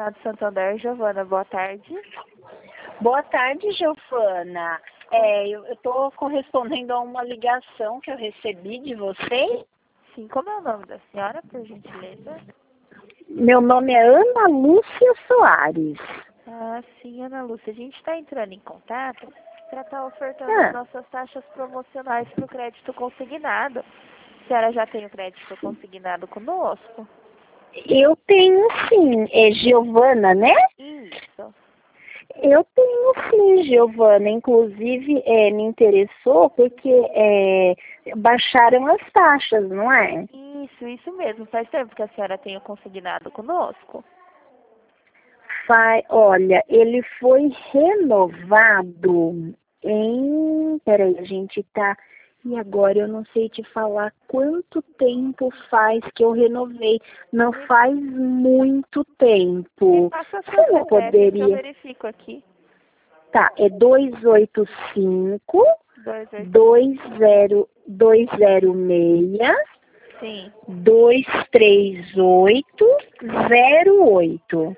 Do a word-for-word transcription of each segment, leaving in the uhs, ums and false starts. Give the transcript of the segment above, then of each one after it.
Senado Santander, Giovana, boa tarde. Boa tarde, Giovana. É, eu estou correspondendo a uma ligação que eu recebi de vocês. Sim, como é o nome da senhora, por gentileza? Meu nome é Ana Lúcia Soares. Ah, sim, Ana Lúcia. A gente está entrando em contato para estar ofertando Ah. as nossas taxas promocionais para o crédito consignado. A senhora já tem o crédito consignado conosco? Eu tenho sim, é Giovana, né? Isso. Eu tenho sim, Giovana. Inclusive, é, me interessou porque é, baixaram as taxas, não é? Isso, isso mesmo. Faz tempo que a senhora tem o consignado conosco? Vai, olha, ele foi renovado em... Peraí, a gente tá... E agora eu não sei te falar quanto tempo faz que eu renovei. Não faz muito tempo. Passa a Você sua não C P F que eu poderia... verifico aqui. Tá, é dois oito cinco, Dois, oito. dois zero, dois zero seis, Sim. dois três oito, zero oito.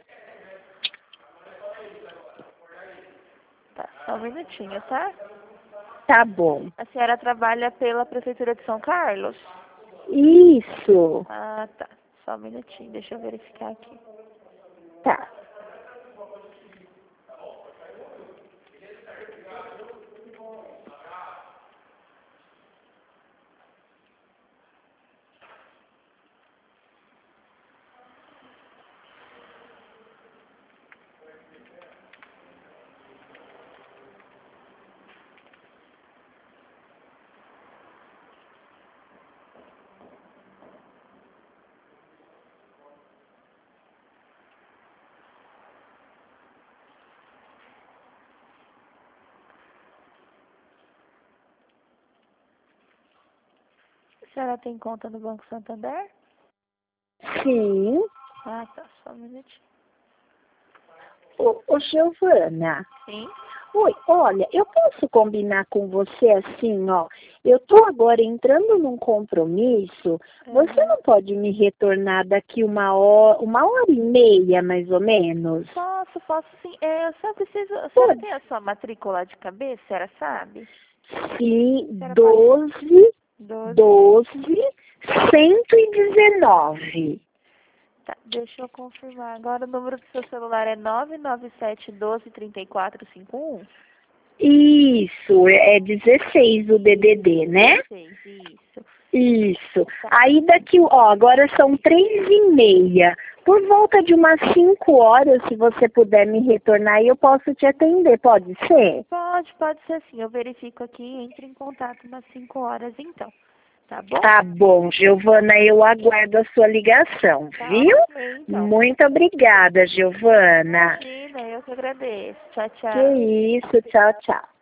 Tá, só um minutinho, tá? Tá bom. A senhora trabalha pela Prefeitura de São Carlos? Isso. Ah, tá. Só um minutinho, deixa eu verificar aqui. Tá. A senhora tem conta no Banco Santander? Sim. Ah, tá. Só um minutinho. Ô, ô Giovana. Sim? Oi, olha, eu posso combinar com você assim, ó. Eu tô agora entrando num compromisso. Você Uhum. não pode me retornar daqui uma hora, uma hora e meia, mais ou menos? Posso, posso sim. É, eu só preciso... A senhora Pode. tem a sua matrícula de cabeça, a senhora sabe? Sim, Senhora doze, Doze. doze, cento e dezenove. Tá, deixa eu confirmar. Agora o número do seu celular é nove nove sete um dois, três quatro cinco um? Isso, é dezesseis o D D D, né? dezesseis, isso. Isso. Aí daqui, ó, agora são três e meia. Por volta de umas cinco horas, se você puder me retornar, eu posso te atender, pode ser? Pode, pode ser sim. Eu verifico aqui e entro em contato umas cinco horas então. Tá bom? Tá bom, Giovana, eu aguardo a sua ligação, Tá viu? ok, então. Muito obrigada, Giovana. Imagina, eu que agradeço. Tchau, Que tchau. isso, tchau, tchau.